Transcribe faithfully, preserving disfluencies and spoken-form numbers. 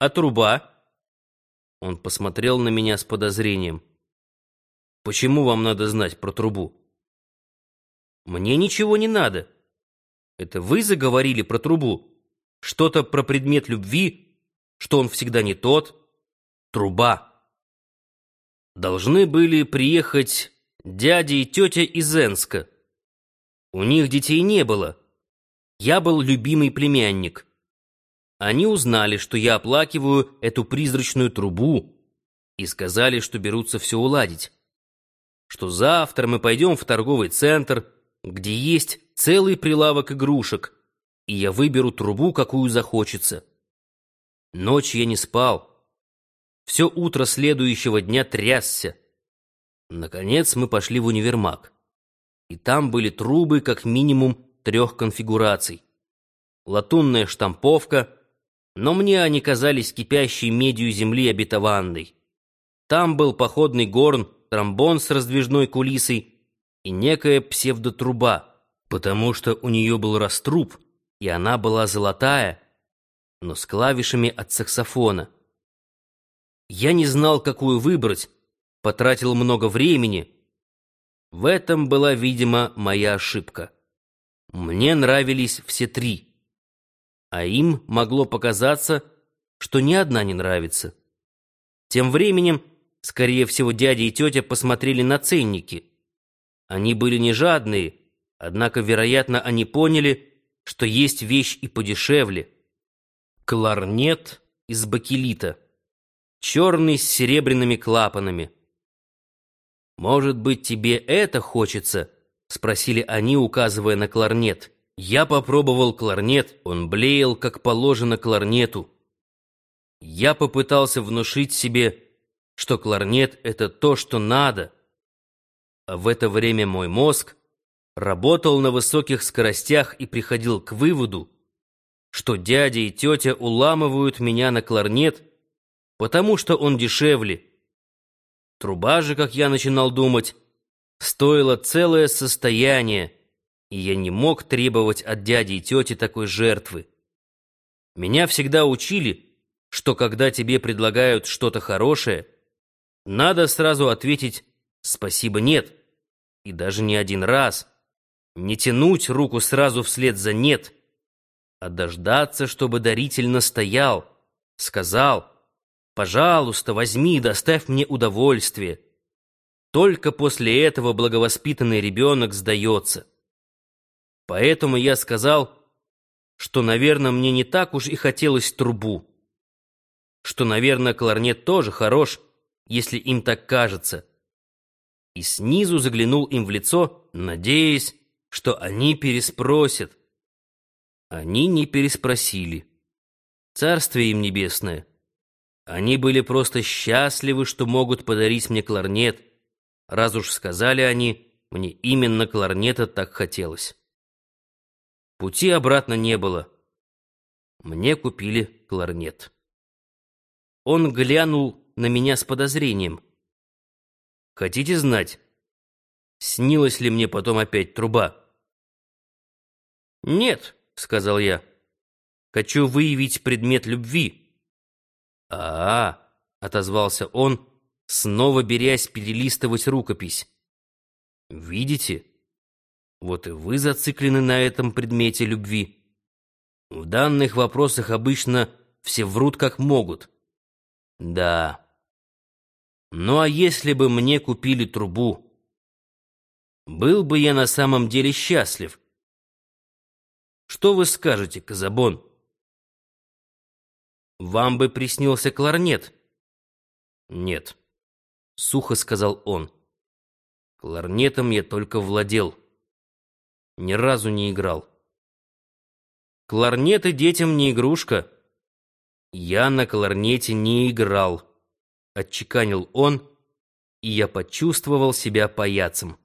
А труба?» Он посмотрел на меня с подозрением. «Почему вам надо знать про трубу?» «Мне ничего не надо. Это вы заговорили про трубу? Что-то про предмет любви, что он всегда не тот. Труба. Должны были приехать дядя и тетя из Энска. У них детей не было. Я был любимый племянник. Они узнали, что я оплакиваю эту призрачную трубу, и сказали, что берутся все уладить. Что завтра мы пойдем в торговый центр, где есть целый прилавок игрушек, и я выберу трубу, какую захочется. Ночь я не спал. Все утро следующего дня трясся. Наконец мы пошли в универмаг. И там были трубы как минимум трех конфигураций. Латунная штамповка, но мне они казались кипящей медью земли обетованной. Там был походный горн, тромбон с раздвижной кулисой и некая псевдотруба, потому что у нее был раструб, и она была золотая, но с клавишами от саксофона. Я не знал, какую выбрать, потратил много времени. В этом была, видимо, моя ошибка. Мне нравились все три, а им могло показаться, что ни одна не нравится. Тем временем, скорее всего, дядя и тетя посмотрели на ценники. Они были не жадные, однако, вероятно, они поняли, что есть вещь и подешевле. Кларнет из бакелита, черный с серебряными клапанами. «Может быть, тебе это хочется?» — спросили они, указывая на кларнет. Я попробовал кларнет, он блеял, как положено кларнету. Я попытался внушить себе, что кларнет — это то, что надо. А в это время мой мозг работал на высоких скоростях и приходил к выводу, что дядя и тетя уламывают меня на кларнет, потому что он дешевле. Труба же, как я начинал думать, стоила целое состояние, и я не мог требовать от дяди и тети такой жертвы. Меня всегда учили, что когда тебе предлагают что-то хорошее, надо сразу ответить «спасибо, нет», и даже не один раз, не тянуть руку сразу вслед за «нет», а дождаться, чтобы даритель настоял, сказал «пожалуйста, возьми, доставь мне удовольствие». Только после этого благовоспитанный ребенок сдается. Поэтому я сказал, что, наверное, мне не так уж и хотелось трубу, что, наверное, кларнет тоже хорош, если им так кажется, и снизу заглянул им в лицо, надеясь, что они переспросят. Они не переспросили. Царствие им небесное. Они были просто счастливы, что могут подарить мне кларнет, раз уж сказали они, мне именно кларнета так хотелось. Пути обратно не было. Мне купили кларнет. Он глянул на меня с подозрением. Хотите знать, снилась ли мне потом опять труба? «Нет», — сказал я, — «хочу выявить предмет любви». «А-а», — отозвался он, снова берясь перелистывать рукопись. «Видите? Вот и вы зациклены на этом предмете любви. В данных вопросах обычно все врут как могут. Да. Ну а если бы мне купили трубу, был бы я на самом деле счастлив? Что вы скажете, Казабон? Вам бы приснился кларнет?» «Нет», — сухо сказал он. «Кларнетом я только владел. Ни разу не играл. Кларнеты детям не игрушка. Я на кларнете не играл», — отчеканил он, и я почувствовал себя паяцем.